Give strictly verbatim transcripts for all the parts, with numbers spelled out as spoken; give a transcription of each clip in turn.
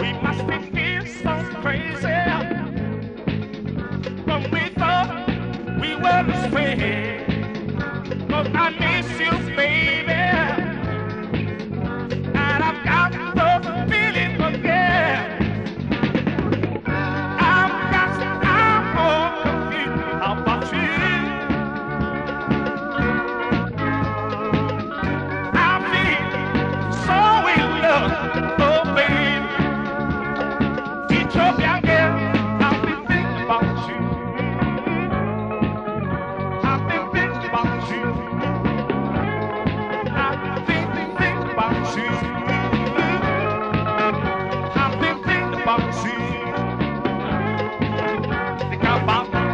We must be feeling so crazy. But we thought we were astray. Cause I miss you, baby. And I've got the feeling again. I'm got, I'm more confused about you. I feel so in love, oh baby. Ethiopia girl, I've been thinking about you. I've been thinking about you. I've been thinking, thinking about you. I've been thinking about you. Think about you.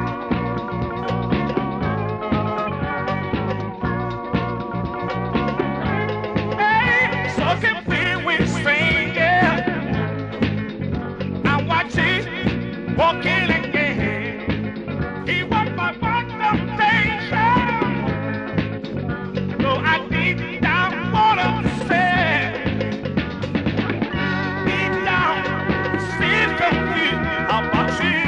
Hey, so can be with strangers. I'm watching, walking again. He was my one temptation. So I deep down wanna say, deep down, still confused about you.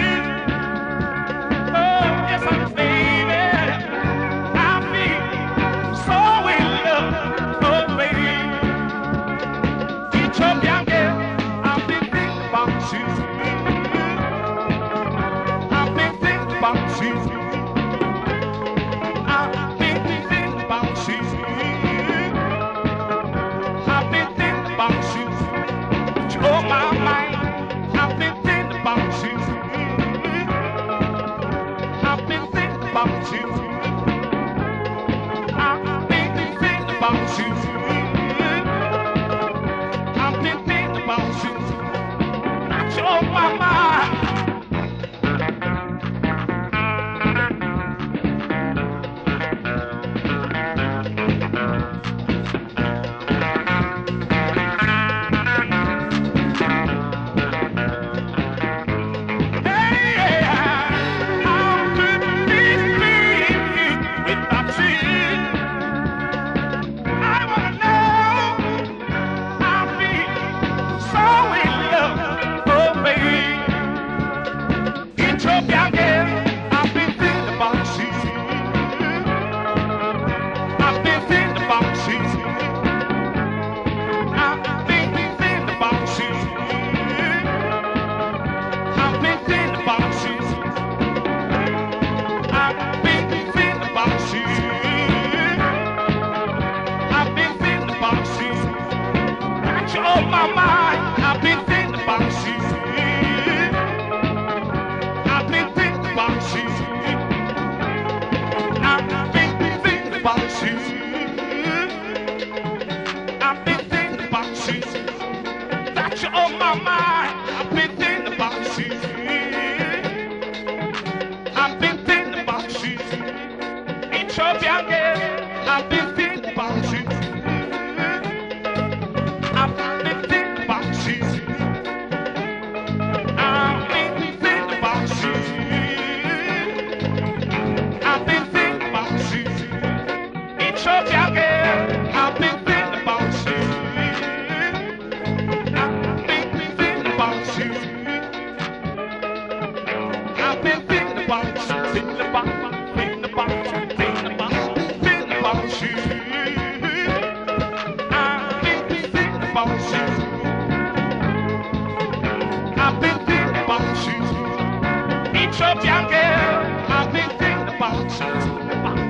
Oh, yes, I'm baby. I feel so in love, oh baby. Ethiopia girl, I've been thinking about you. I've been thinking about you. I've been thinking about you. I've been thinking about you. Oh my mind, I've been thinking about you. I've been thinking about you. I've been thinking about you. I've been thinking about you. Not your mama. Hey, how could this be without you? I wanna know. I feel so in love, oh baby. Ethiopia girl, I've been thinking about you. I've been thinking about you. I've been thinking about you. I've been thinking about you. I've been thinking about you. I've been thinking about you. Got you on my mind. I've been thinking about you. I've been thinking about you. I've been thinking about you. I've been thinking about you. Got you on my mind. I've been thinking about you. I've been thinking about you. Ethiopia girl, I've been thinking about you. I've been thinking about you. I've been thinking about you. I've been thinking about you. Ethiopia girl, I've been thinking about you. I've been thinking about you. I've been thinking about you. Thinking about, thinking about, thinking about, thinking about you. I've been thinking about you. I've been thinking about you. Ethiopia girl, I've been thinking about you.